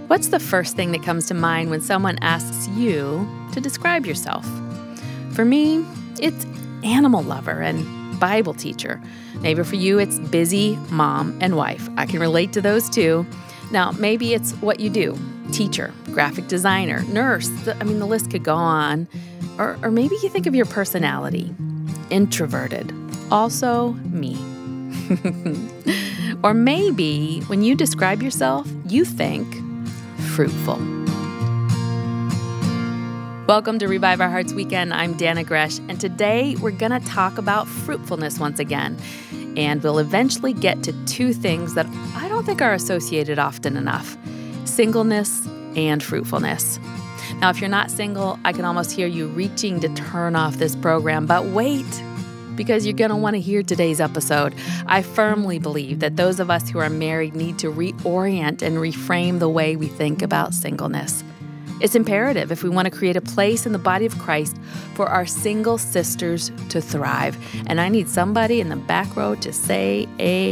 What's the first thing that comes to mind when someone asks you to describe yourself? For me, it's animal lover and Bible teacher. Maybe for you, it's busy mom and wife. I can relate to those too. Now, maybe it's what you do. Teacher, graphic designer, nurse. The list could go on. Or maybe you think of your personality. Introverted. Also me. Or maybe when you describe yourself, you think fruitful. Welcome to Revive Our Hearts Weekend. I'm Dana Gresh, and today we're going to talk about fruitfulness once again. And we'll eventually get to two things that I don't think are associated often enough: singleness and fruitfulness. Now, if you're not single, I can almost hear you reaching to turn off this program, but wait, because you're going to want to hear today's episode. I firmly believe that those of us who are married need to reorient and reframe the way we think about singleness. It's imperative if we want to create a place in the body of Christ for our single sisters to thrive. And I need somebody in the back row to say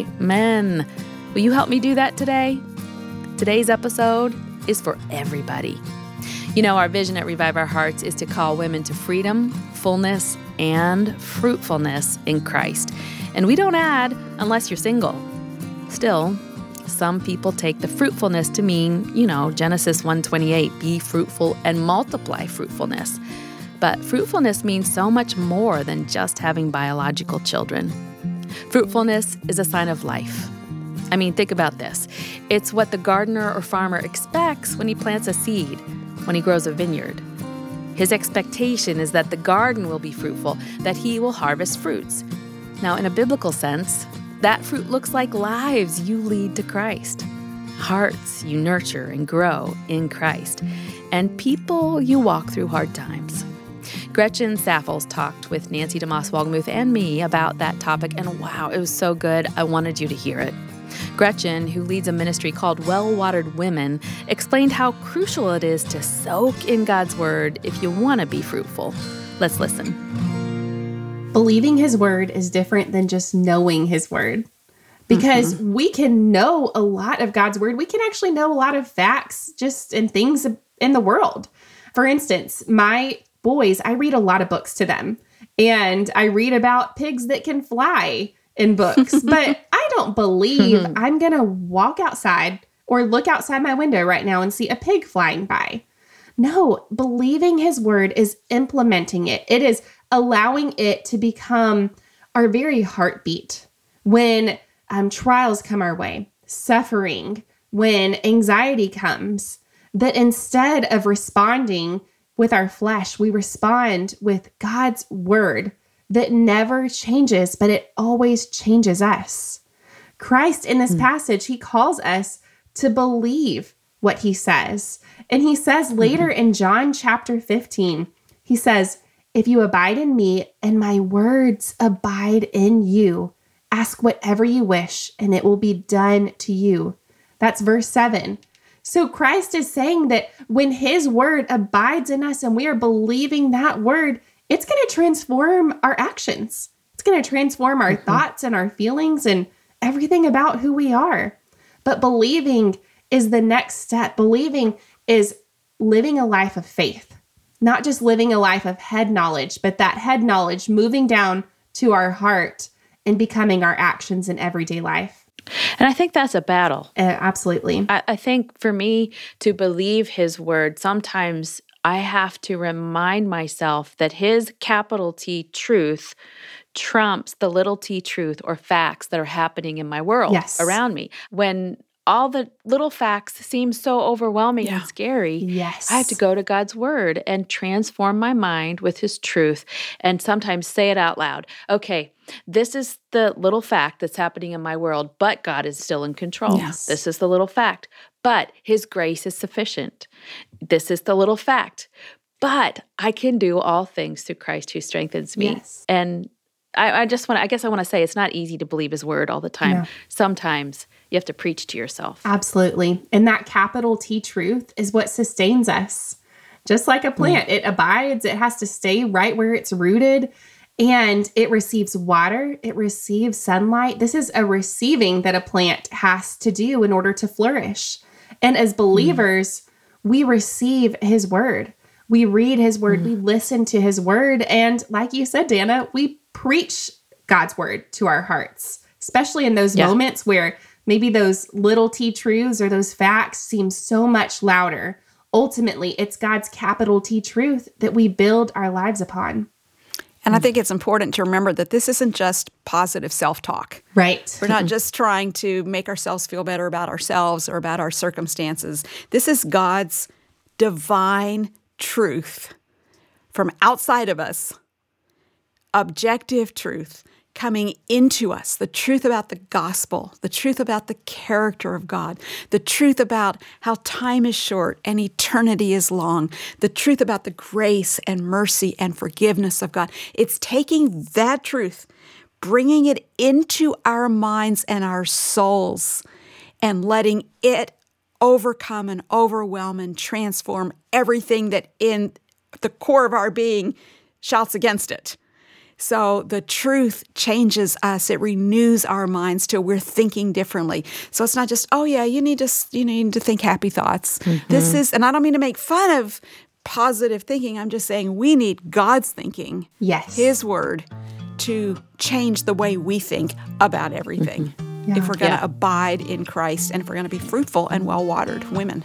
amen. Will you help me do that today? Today's episode is for everybody. You know, our vision at Revive Our Hearts is to call women to freedom, fullness, and fruitfulness in Christ. And we don't add unless you're single. Still, some people take the fruitfulness to mean, Genesis 1:28, be fruitful and multiply fruitfulness. But fruitfulness means so much more than just having biological children. Fruitfulness is a sign of life. Think about this. It's what the gardener or farmer expects when he plants a seed, when he grows a vineyard. His expectation is that the garden will be fruitful, that he will harvest fruits. Now, in a biblical sense, that fruit looks like lives you lead to Christ, hearts you nurture and grow in Christ, and people you walk through hard times. Gretchen Saffels talked with Nancy DeMoss Wolgemuth and me about that topic, and wow, it was so good. I wanted you to hear it. Gretchen, who leads a ministry called Well-Watered Women, explained how crucial it is to soak in God's Word if you want to be fruitful. Let's listen. Believing His Word is different than just knowing His Word. Because we can know a lot of God's Word. We can actually know a lot of facts just and things in the world. For instance, my boys, I read a lot of books to them. And I read about pigs that can fly in books. But I don't believe I'm going to walk outside or look outside my window right now and see a pig flying by. No, believing His Word is implementing it. It is allowing it to become our very heartbeat. When trials come our way, suffering, when anxiety comes, that instead of responding with our flesh, we respond with God's Word that never changes, but it always changes us. Christ, in this passage, He calls us to believe what He says. And He says later in John chapter 15, He says, if you abide in me and my words abide in you, ask whatever you wish and it will be done to you. That's verse 7. So Christ is saying that when His Word abides in us and we are believing that Word, it's going to transform our actions. It's going to transform our thoughts and our feelings and everything about who we are. But believing is the next step. Believing is living a life of faith, not just living a life of head knowledge, but that head knowledge moving down to our heart and becoming our actions in everyday life. And I think that's a battle. Absolutely. I think for me to believe His Word, sometimes I have to remind myself that His capital T truth trumps the little t truth or facts that are happening in my world around me. When all the little facts seem so overwhelming and scary, I have to go to God's Word and transform my mind with His truth and sometimes say it out loud. Okay, this is the little fact that's happening in my world, but God is still in control. Yes. This is the little fact, but His grace is sufficient. This is the little fact, but I can do all things through Christ who strengthens me. Yes. And I want to say it's not easy to believe His Word all the time. No. Sometimes you have to preach to yourself. Absolutely. And that capital T truth is what sustains us. Just like a plant, it abides, it has to stay right where it's rooted. And it receives water, it receives sunlight. This is a receiving that a plant has to do in order to flourish. And as believers, we receive his word. We read his word. We listen to his word. And like you said, Dana, we preach God's word to our hearts, especially in those moments where maybe those little T truths or those facts seem so much louder. Ultimately, it's God's capital T truth that we build our lives upon. And I think it's important to remember that this isn't just positive self-talk. Right. We're not just trying to make ourselves feel better about ourselves or about our circumstances. This is God's divine truth from outside of us, objective truth coming into us, the truth about the gospel, the truth about the character of God, the truth about how time is short and eternity is long, the truth about the grace and mercy and forgiveness of God. It's taking that truth, bringing it into our minds and our souls, and letting it overcome and overwhelm and transform everything that in the core of our being shouts against it. So the truth changes us. It renews our minds till we're thinking differently. So it's not just, oh yeah, you need to think happy thoughts. This is, and I don't mean to make fun of positive thinking. I'm just saying we need God's thinking, his word, to change the way we think about everything. If we're going to abide in Christ and if we're going to be fruitful and well-watered women.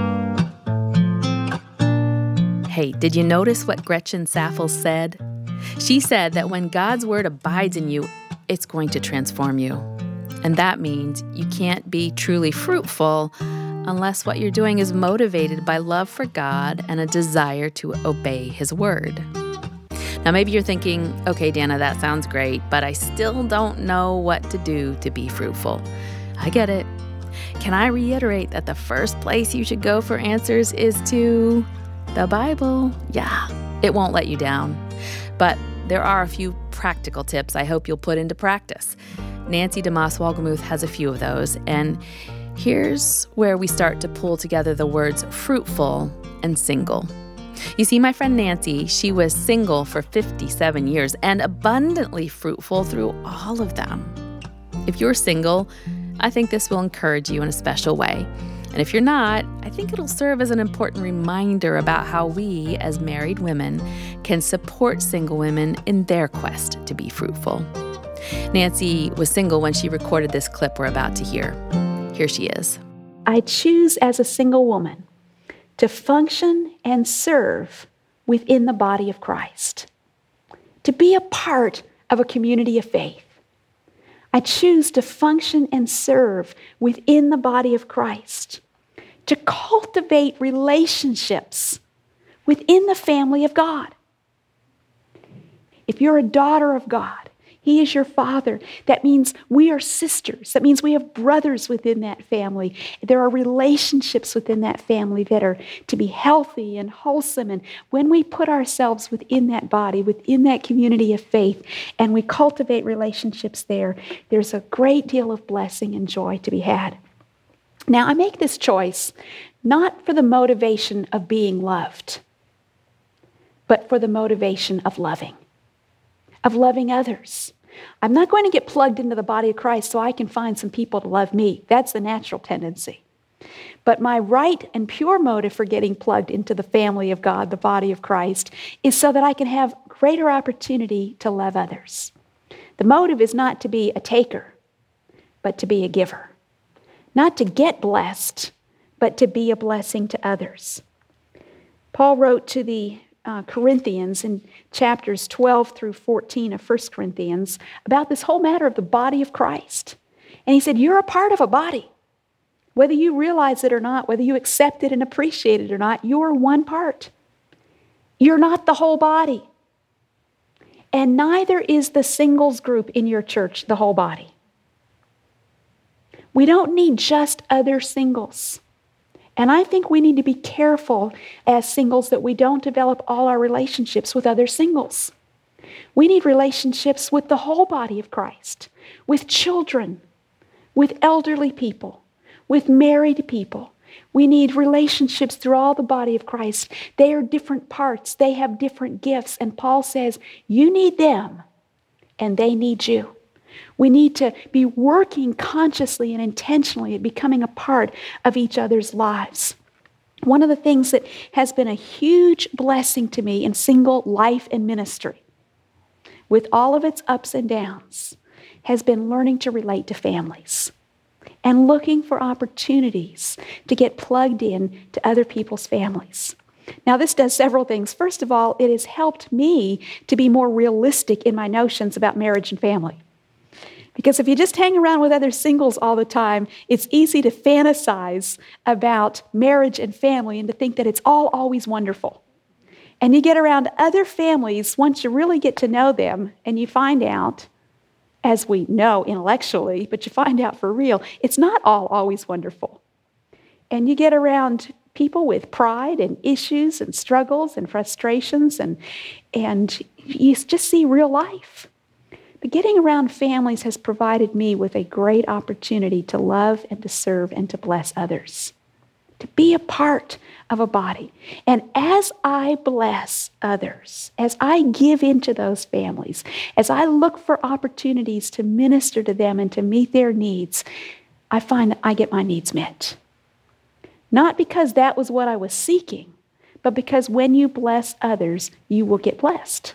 Hey, did you notice what Gretchen Saffel said? She said that when God's word abides in you, it's going to transform you. And that means you can't be truly fruitful unless what you're doing is motivated by love for God and a desire to obey his word. Now, maybe you're thinking, okay, Dana, that sounds great, but I still don't know what to do to be fruitful. I get it. Can I reiterate that the first place you should go for answers is to the Bible? Yeah, it won't let you down. But there are a few practical tips I hope you'll put into practice. Nancy DeMoss Wolgemuth has a few of those, and here's where we start to pull together the words fruitful and single. You see, my friend Nancy, she was single for 57 years and abundantly fruitful through all of them. If you're single, I think this will encourage you in a special way. And if you're not, I think it'll serve as an important reminder about how we, as married women, can support single women in their quest to be fruitful. Nancy was single when she recorded this clip we're about to hear. Here she is. I choose as a single woman to function and serve within the body of Christ, to be a part of a community of faith. I choose to function and serve within the body of Christ, to cultivate relationships within the family of God. If you're a daughter of God, He is your father. That means we are sisters. That means we have brothers within that family. There are relationships within that family that are to be healthy and wholesome. And when we put ourselves within that body, within that community of faith, and we cultivate relationships there, there's a great deal of blessing and joy to be had. Now, I make this choice not for the motivation of being loved, but for the motivation of loving others. I'm not going to get plugged into the body of Christ so I can find some people to love me. That's the natural tendency. But my right and pure motive for getting plugged into the family of God, the body of Christ, is so that I can have greater opportunity to love others. The motive is not to be a taker, but to be a giver. Not to get blessed, but to be a blessing to others. Paul wrote to the Corinthians in chapters 12 through 14 of 1 Corinthians about this whole matter of the body of Christ. And he said, you're a part of a body. Whether you realize it or not, whether you accept it and appreciate it or not, you're one part. You're not the whole body. And neither is the singles group in your church the whole body. We don't need just other singles. And I think we need to be careful as singles that we don't develop all our relationships with other singles. We need relationships with the whole body of Christ, with children, with elderly people, with married people. We need relationships through all the body of Christ. They are different parts. They have different gifts. And Paul says, you need them, and they need you. We need to be working consciously and intentionally at becoming a part of each other's lives. One of the things that has been a huge blessing to me in single life and ministry, with all of its ups and downs, has been learning to relate to families and looking for opportunities to get plugged in to other people's families. Now, this does several things. First of all, it has helped me to be more realistic in my notions about marriage and family. Because if you just hang around with other singles all the time, it's easy to fantasize about marriage and family and to think that it's all always wonderful. And you get around other families, once you really get to know them, and you find out, as we know intellectually, but you find out for real, it's not all always wonderful. And you get around people with pride and issues and struggles and frustrations, and you just see real life. But getting around families has provided me with a great opportunity to love and to serve and to bless others, to be a part of a body. And as I bless others, as I give into those families, as I look for opportunities to minister to them and to meet their needs, I find that I get my needs met. Not because that was what I was seeking, but because when you bless others, you will get blessed.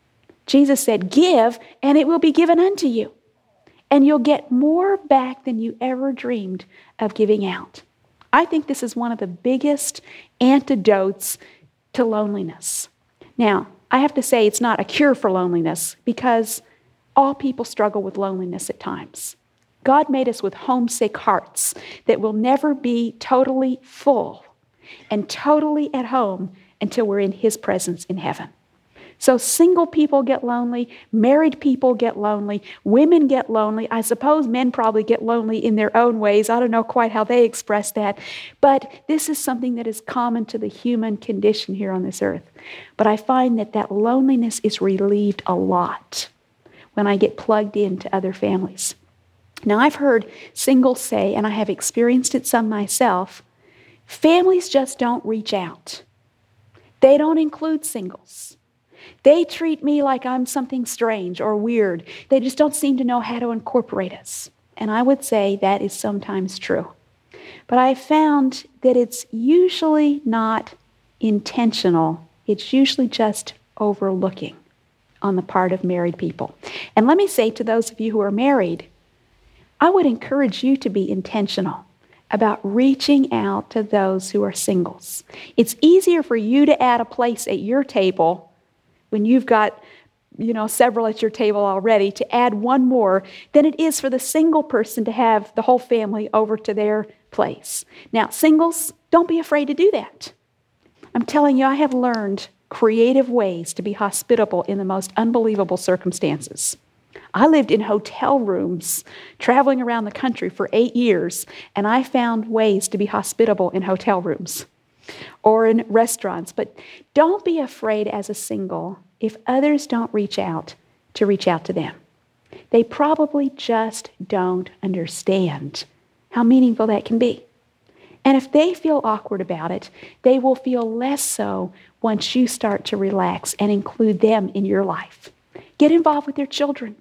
Jesus said, "Give, and it will be given unto you." And you'll get more back than you ever dreamed of giving out. I think this is one of the biggest antidotes to loneliness. Now, I have to say it's not a cure for loneliness, because all people struggle with loneliness at times. God made us with homesick hearts that will never be totally full and totally at home until we're in His presence in heaven. So single people get lonely, married people get lonely, women get lonely. I suppose men probably get lonely in their own ways. I don't know quite how they express that. But this is something that is common to the human condition here on this earth. But I find that loneliness is relieved a lot when I get plugged into other families. Now, I've heard singles say, and I have experienced it some myself, families just don't reach out. They don't include singles. They treat me like I'm something strange or weird. They just don't seem to know how to incorporate us. And I would say that is sometimes true. But I found that it's usually not intentional. It's usually just overlooking on the part of married people. And let me say to those of you who are married, I would encourage you to be intentional about reaching out to those who are singles. It's easier for you to add a place at your table when you've got, several at your table already, to add one more than it is for the single person to have the whole family over to their place. Now, singles, don't be afraid to do that. I'm telling you, I have learned creative ways to be hospitable in the most unbelievable circumstances. I lived in hotel rooms, traveling around the country for 8 years, and I found ways to be hospitable in hotel rooms or in restaurants. But don't be afraid as a single if others don't reach out to them. They probably just don't understand how meaningful that can be. And if they feel awkward about it, they will feel less so once you start to relax and include them in your life. Get involved with their children.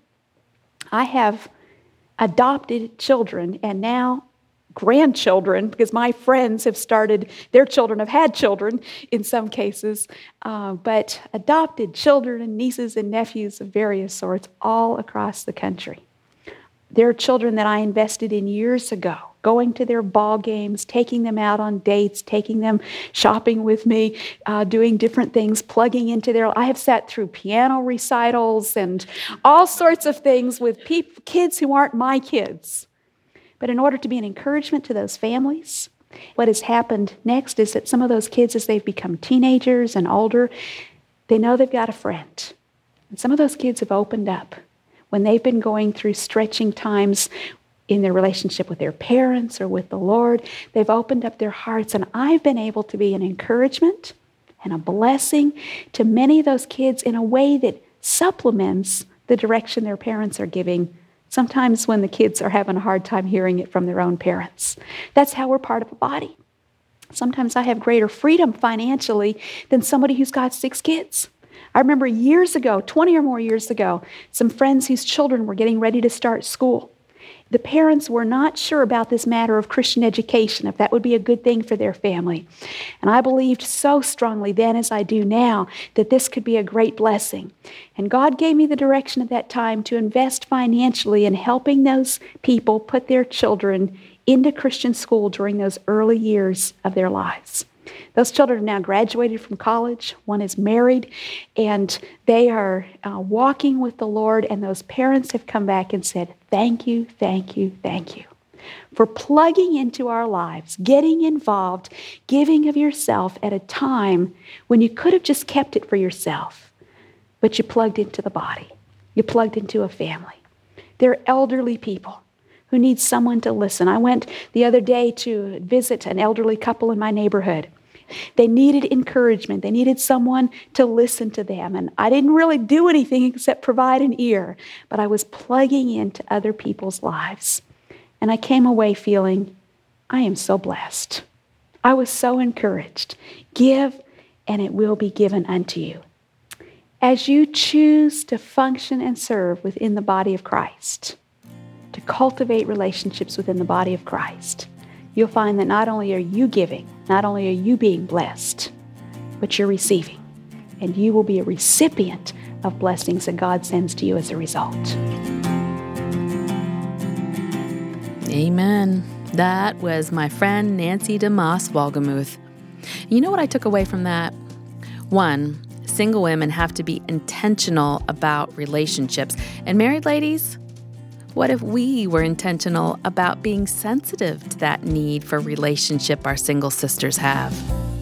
I have adopted children and now grandchildren, because my friends have started, their children have had children in some cases, but adopted children and nieces and nephews of various sorts all across the country. There are children that I invested in years ago, going to their ball games, taking them out on dates, taking them shopping with me, doing different things, plugging into I have sat through piano recitals and all sorts of things with kids who aren't my kids. But in order to be an encouragement to those families, what has happened next is that some of those kids, as they've become teenagers and older, they know they've got a friend. And some of those kids have opened up when they've been going through stretching times in their relationship with their parents or with the Lord. They've opened up their hearts, and I've been able to be an encouragement and a blessing to many of those kids in a way that supplements the direction their parents are giving, sometimes when the kids are having a hard time hearing it from their own parents. That's how we're part of a body. Sometimes I have greater freedom financially than somebody who's got 6 kids. I remember years ago, 20 or more years ago, some friends whose children were getting ready to start school. The parents were not sure about this matter of Christian education, if that would be a good thing for their family. And I believed so strongly then as I do now that this could be a great blessing. And God gave me the direction at that time to invest financially in helping those people put their children into Christian school during those early years of their lives. Those children have now graduated from college. One is married, and they are walking with the Lord, and those parents have come back and said, thank you, thank you, thank you for plugging into our lives, getting involved, giving of yourself at a time when you could have just kept it for yourself, but you plugged into the body. You plugged into a family. They're elderly people who need someone to listen. I went the other day to visit an elderly couple in my neighborhood. They needed encouragement. They needed someone to listen to them. And I didn't really do anything except provide an ear, but I was plugging into other people's lives. And I came away feeling, I am so blessed. I was so encouraged. Give, and it will be given unto you. As you choose to function and serve within the body of Christ, to cultivate relationships within the body of Christ, you'll find that not only are you giving, not only are you being blessed, but you're receiving. And you will be a recipient of blessings that God sends to you as a result. Amen. That was my friend Nancy DeMoss Wolgemuth. You know what I took away from that? One, single women have to be intentional about relationships. And married ladies, what if we were intentional about being sensitive to that need for relationship our single sisters have?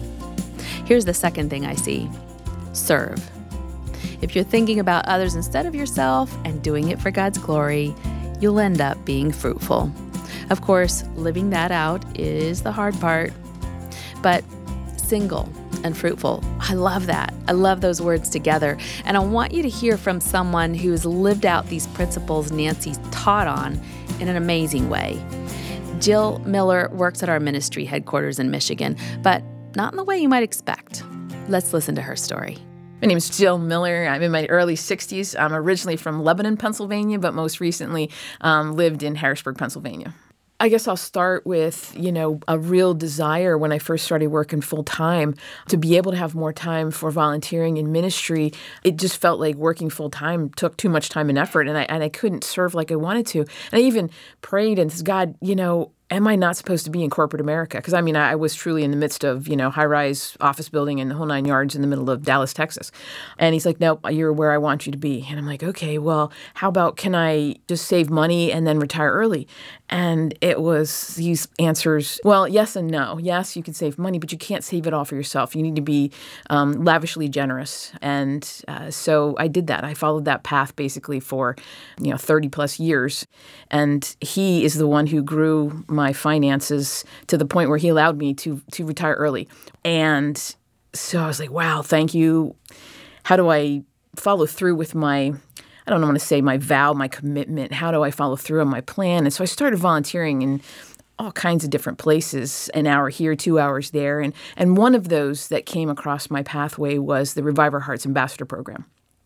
Here's the second thing I see. Serve. If you're thinking about others instead of yourself and doing it for God's glory, you'll end up being fruitful. Of course, living that out is the hard part. But single and fruitful, I love that. I love those words together. And I want you to hear from someone who's lived out these principles Nancy's taught on in an amazing way. Jill Miller works at our ministry headquarters in Michigan, but not in the way you might expect. Let's listen to her story. My name is Jill Miller. I'm in my early 60s. I'm originally from Lebanon, Pennsylvania, but most recently lived in Harrisburg, Pennsylvania. I guess I'll start with, a real desire when I first started working full-time to be able to have more time for volunteering in ministry. It just felt like working full-time took too much time and effort, and I couldn't serve like I wanted to. And I even prayed and said, God, am I not supposed to be in corporate America? Because, I was truly in the midst of, high-rise office building and the whole 9 yards in the middle of Dallas, Texas. And he's like, nope, you're where I want you to be. And I'm like, okay, well, how about can I just save money and then retire early? And it was these answers, well, yes and no. Yes, you can save money, but you can't save it all for yourself. You need to be lavishly generous. And so I did that. I followed that path basically for, 30-plus years. And he is the one who grew my finances to the point where he allowed me to retire early. And so I was like, wow, thank you. How do I follow through with my, I don't want to say my vow, my commitment? How do I follow through on my plan? And so I started volunteering in all kinds of different places, an hour here, 2 hours there. And one of those that came across my pathway was the Revive Our Hearts Ambassador Program.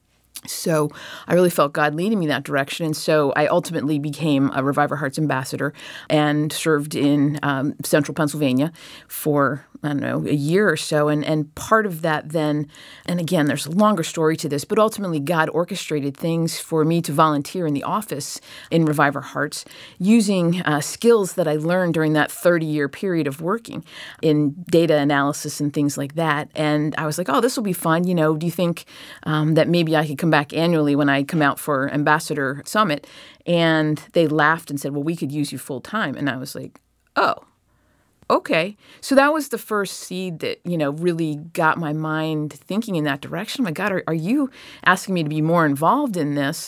So I really felt God leading me that direction. And so I ultimately became a Revive Our Hearts ambassador and served in central Pennsylvania for, a year or so. And part of that then, and again, there's a longer story to this, but ultimately God orchestrated things for me to volunteer in the office in Revive Our Hearts using skills that I learned during that 30-year period of working in data analysis and things like that. And I was like, oh, this will be fun. Do you think that maybe I could come back annually when I come out for Ambassador Summit? And they laughed and said, well, we could use you full time. And I was like, oh, okay. So that was the first seed that, really got my mind thinking in that direction. Oh my God, are you asking me to be more involved in this?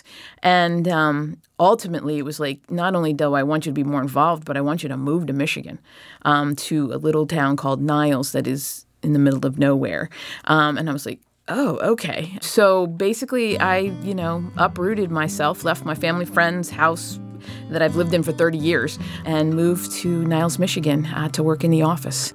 And ultimately, it was like, not only do I want you to be more involved, but I want you to move to Michigan, to a little town called Niles that is in the middle of nowhere. And I was like, oh, okay. So basically, I, uprooted myself, left my family, friends, house that I've lived in for 30 years, and moved to Niles, Michigan to work in the office.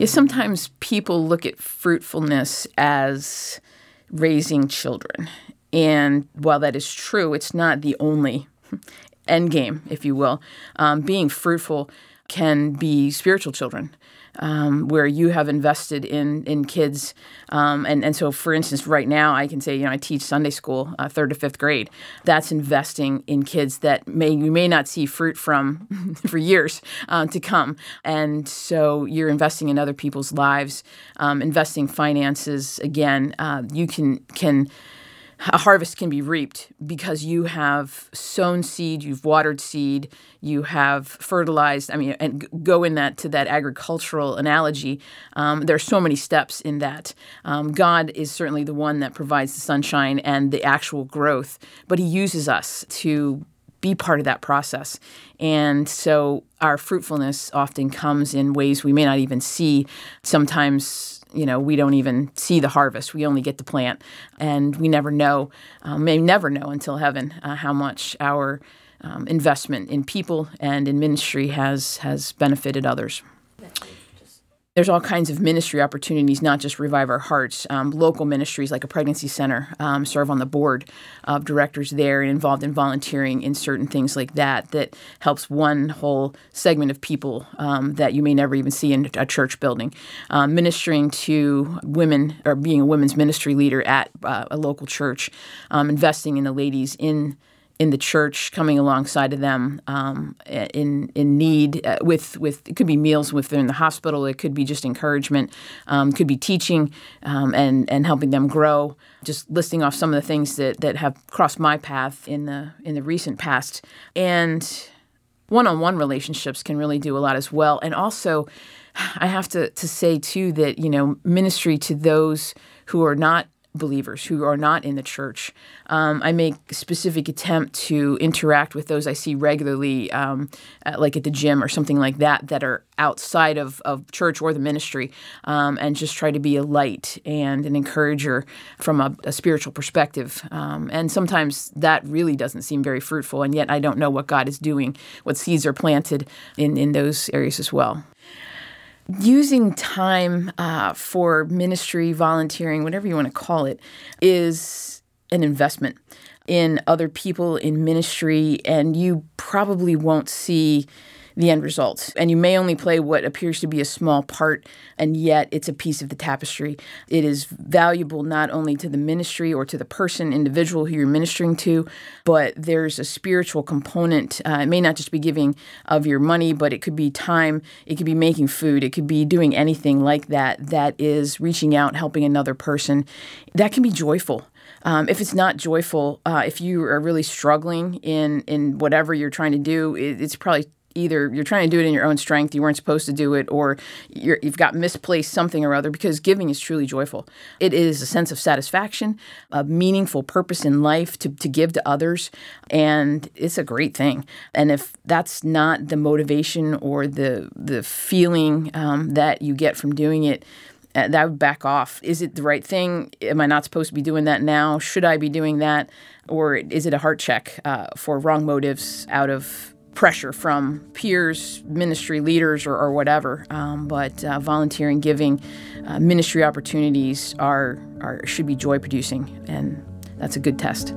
Yeah, sometimes people look at fruitfulness as raising children. And while that is true, it's not the only end game, if you will. Being fruitful can be spiritual children, where you have invested in kids. And so, for instance, right now I can say, I teach Sunday school, 3rd to 5th grade. That's investing in kids that you may not see fruit from for years to come. And so you're investing in other people's lives, investing finances. Again, you can a harvest can be reaped because you have sown seed, you've watered seed, you have fertilized. And go in to that agricultural analogy. There are so many steps in that. God is certainly the one that provides the sunshine and the actual growth, but He uses us to be part of that process. And so our fruitfulness often comes in ways we may not even see. Sometimes we don't even see the harvest. We only get the plant. And we never know, may never know until heaven, how much our investment in people and in ministry has benefited others. There's all kinds of ministry opportunities, not just Revive Our Hearts. Local ministries like a pregnancy center serve on the board of directors there and involved in volunteering in certain things like that helps one whole segment of people that you may never even see in a church building. Ministering to women or being a women's ministry leader at a local church, investing in the ladies in the church, coming alongside of them in need with it could be meals if they're in the hospital. It could be just encouragement. Could be teaching and helping them grow. Just listing off some of the things that have crossed my path in the recent past. And one-on-one relationships can really do a lot as well. And also, I have to say too that ministry to those who are not believers, who are not in the church. I make a specific attempt to interact with those I see regularly, like at the gym or something like that are outside of church or the ministry, and just try to be a light and an encourager from a spiritual perspective. And sometimes that really doesn't seem very fruitful, and yet I don't know what God is doing, what seeds are planted in those areas as well. Using time for ministry, volunteering, whatever you want to call it, is an investment in other people in ministry, and you probably won't see the end result. And you may only play what appears to be a small part, and yet it's a piece of the tapestry. It is valuable not only to the ministry or to the individual who you're ministering to, but there's a spiritual component. It may not just be giving of your money, but it could be time. It could be making food. It could be doing anything like that is reaching out, helping another person. That can be joyful. If it's not joyful, if you are really struggling in whatever you're trying to do, it's probably either you're trying to do it in your own strength, you weren't supposed to do it, or you've got misplaced something or other, because giving is truly joyful. It is a sense of satisfaction, a meaningful purpose in life to give to others, and it's a great thing. And if that's not the motivation or the feeling that you get from doing it, that would back off. Is it the right thing? Am I not supposed to be doing that now? Should I be doing that? Or is it a heart check for wrong motives out of pressure from peers, ministry leaders, or whatever? But volunteering, giving, ministry opportunities should be joy producing, and that's a good test.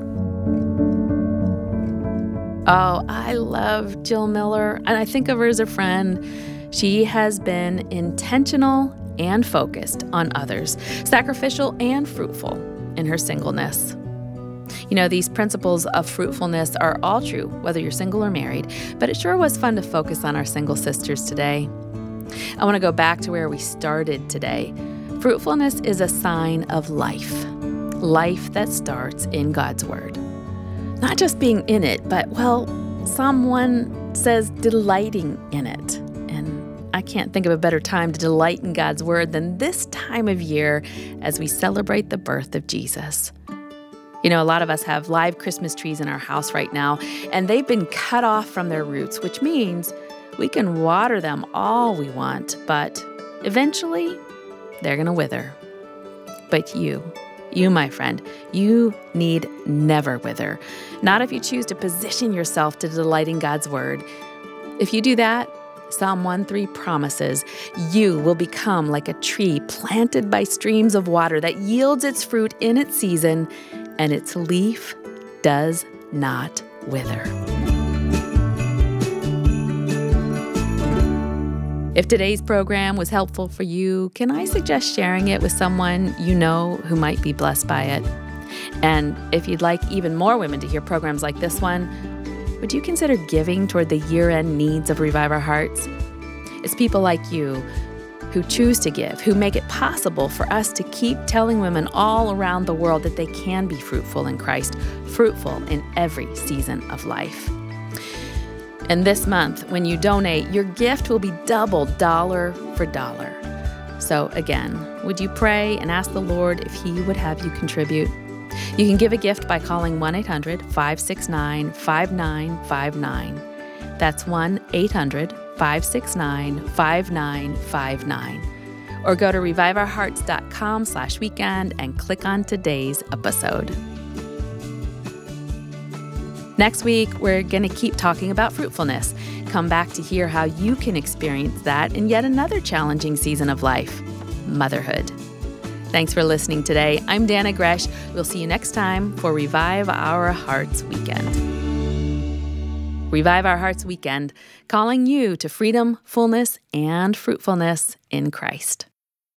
Oh, I love Jill Miller, and I think of her as a friend. She has been intentional and focused on others, sacrificial and fruitful in her singleness. These principles of fruitfulness are all true, whether you're single or married, but it sure was fun to focus on our single sisters today. I want to go back to where we started today. Fruitfulness is a sign of life that starts in God's Word. Not just being in it, but, someone says delighting in it. And I can't think of a better time to delight in God's Word than this time of year as we celebrate the birth of Jesus. A lot of us have live Christmas trees in our house right now, and they've been cut off from their roots, which means we can water them all we want, but eventually they're going to wither. But you, my friend, you need never wither. Not if you choose to position yourself to delight in God's Word. If you do that, Psalm 1:3 promises, "You will become like a tree planted by streams of water that yields its fruit in its season, and its leaf does not wither." If today's program was helpful for you, can I suggest sharing it with someone you know who might be blessed by it? And if you'd like even more women to hear programs like this one, would you consider giving toward the year-end needs of Revive Our Hearts? It's people like you who choose to give, who make it possible for us to keep telling women all around the world that they can be fruitful in Christ, fruitful in every season of life. And this month, when you donate, your gift will be doubled dollar for dollar. So again, would you pray and ask the Lord if He would have you contribute? You can give a gift by calling 1-800-569-5959. That's 1-800-569-5959. Or go to reviveourhearts.com/weekend and click on today's episode. Next week, we're going to keep talking about fruitfulness. Come back to hear how you can experience that in yet another challenging season of life, motherhood. Thanks for listening today. I'm Dana Gresh. We'll see you next time for Revive Our Hearts Weekend. Revive Our Hearts Weekend, calling you to freedom, fullness, and fruitfulness in Christ.